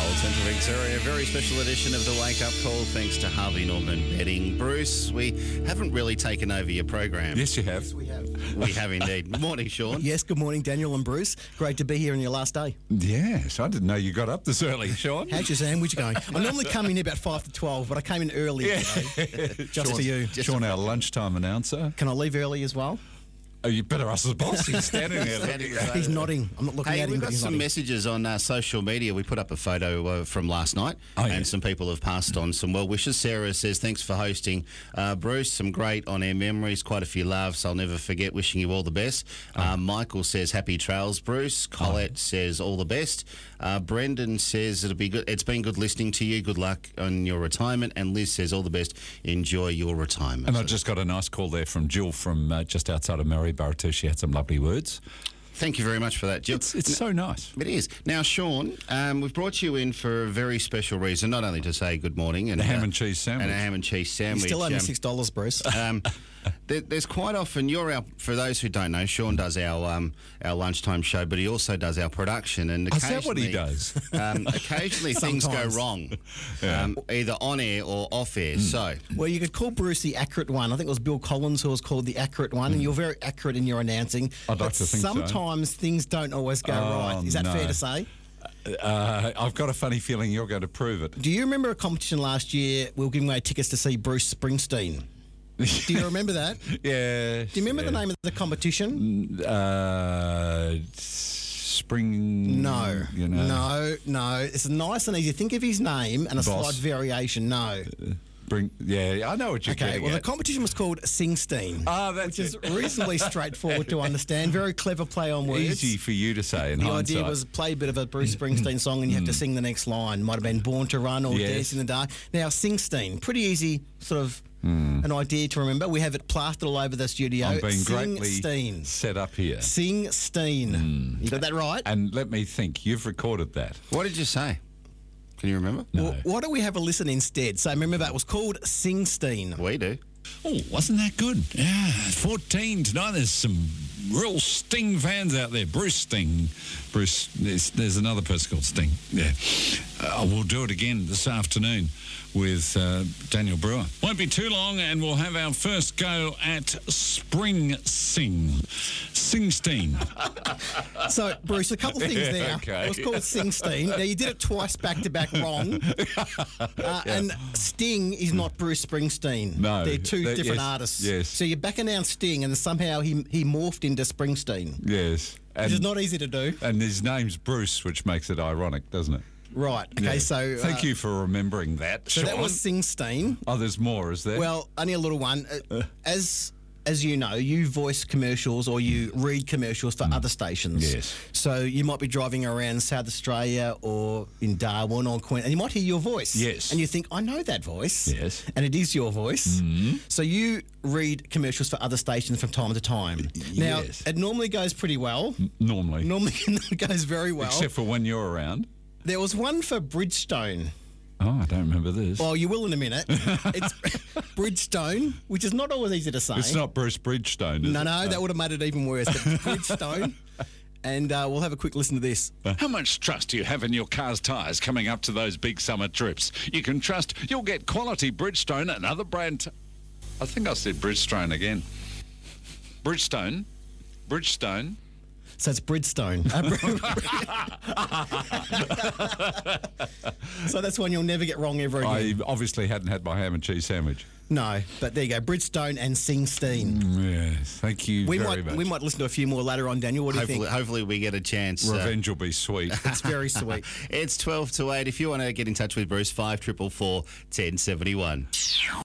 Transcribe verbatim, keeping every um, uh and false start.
Central Victoria, a very special edition of the Wake Up Call thanks to Harvey Norman Bedding. Bruce, we haven't really taken over your program. Yes, you have. Yes, we have. We have indeed. Morning, Sean. Yes, good morning, Daniel and Bruce. Great to be here on your last day. Yes, I didn't know you got up this early, Sean. How's your sandwich going? I normally come in here about five to twelve, but I came in early Yeah. today, just Sean, for you. Sean, our lunchtime announcer. Can I leave early as well? Oh, you better ask the boss. He's standing there. Standing looking at- He's nodding. I'm not looking Hey, at him, we've but got he's some nodding. messages on uh, social media. We put up a photo uh, from last night, Oh, yeah. and some people have passed on some well wishes. Sarah says, thanks for hosting. Uh, Bruce, some great on-air memories, quite a few laughs. I'll never forget, wishing you all the best. Uh, Michael says, happy trails, Bruce. Colette says, all the best. Uh, Brendan says, it'll be good. It's been good listening to you. Good luck on your retirement. And Liz says, all the best. Enjoy your retirement. And I just got a nice call there from Jill from uh, just outside of Maryborough too. She had some lovely words. Thank you very much for that, Jill. It's, it's so nice. It is. Now, Sean, um, we've brought you in for a very special reason, not only to say good morning and The ham uh, and cheese sandwich. and a ham and cheese You sandwich. still owe me um, six dollars, Bruce. um, there, there's quite often, you're our, for those who don't know, Sean does our um, our lunchtime show, but he also does our production. And Is that what he occasionally- does? Um, occasionally things go Sometimes. wrong, Yeah. um, either on air or off air. So, Well, you could call Bruce the accurate one. I think it was Bill Collins who was called the accurate one, and you're very accurate in your announcing. I'd but like to think so. sometimes things don't always go Oh, right. Is that no. fair to say? Uh, I've got a funny feeling you're going to prove it. Do you remember a competition last year? We were giving away tickets to see Bruce Springsteen. Do you remember that? Do Yeah. you remember the name of the competition? Uh, spring. No, You know. no, no. It's nice and easy. Think of his name and a Boss. slight variation. No. Bring. Yeah, I know what you're Okay, getting well, the at. competition was called Singsteen. Ah, that's which is it. reasonably straightforward to understand. Very clever play on words. Easy for you to say in The hindsight. idea was play a bit of a Bruce Springsteen song and you have to sing the next line. Might have been Born to Run or Yes. Dance in the Dark. Now, Singsteen, pretty easy sort of an idea to remember. We have it plastered all over the studio. I'm being greatly Singsteen. set up here. Singsteen. You got that right? And let me think, you've recorded that. what did you say? Can you remember? No. Well, why don't we have a listen instead? So remember, it was called Singsteen. We do. Oh, wasn't that good? Yeah, fourteen tonight. There's some real Sting fans out there. Bruce Sting. Bruce, there's, there's another person called Sting. Yeah. Uh, we'll do it again this afternoon with uh, Daniel Brewer. Won't be too long and we'll have our first go at Spring Sing. Singsteen. So, Bruce, a couple of things there. Okay. It was called Singsteen. Now, you did it twice back to back wrong. Uh, And Sting is not Bruce Springsteen. No, They're two that- different yes, artists. yes. So you back announced Sting and somehow he, he morphed into Springsteen, Yes. which is And, not easy to do. and his name's Bruce, which makes it ironic, doesn't it? Right. Okay, Yeah. so. Thank uh, you for remembering that, So Sean. that was Singsteen. Oh, there's more, is there? Well, only a little one. Uh, as as you know, you voice commercials or you read commercials for other stations. Yes. So you might be driving around South Australia or in Darwin or Queen, and you might hear your voice. Yes. And you think, I know that voice. Yes. And it is your voice. So you read commercials for other stations from time to time. Now, yes. it normally goes pretty well. Normally. Normally it goes very well. Except for when you're around. There was one for Bridgestone. Oh, I don't remember this. Well, you will in a minute. It's Bridgestone, which is not always easy to say. It's not Bruce Bridgestone, is No, it? no, that would have made it even worse. But it's Bridgestone. And uh, we'll have a quick listen to this. How much trust do you have in your car's tyres coming up to those big summer trips? You can trust you'll get quality Bridgestone and other brand... T- I think I said Bridgestone again. Bridgestone. Bridgestone. So it's Bridgestone. So that's one you'll never get wrong ever again. I obviously hadn't had my ham and cheese sandwich. No, but there you go. Bridgestone and Singsteen. Yes, thank you We very might much. we might listen to a few more later on, Daniel. What do you Hopefully, think? hopefully we get a chance. uh, Revenge will be sweet. It's very sweet. It's twelve to eight. If you want to get in touch with Bruce, five triple four ten seventy one.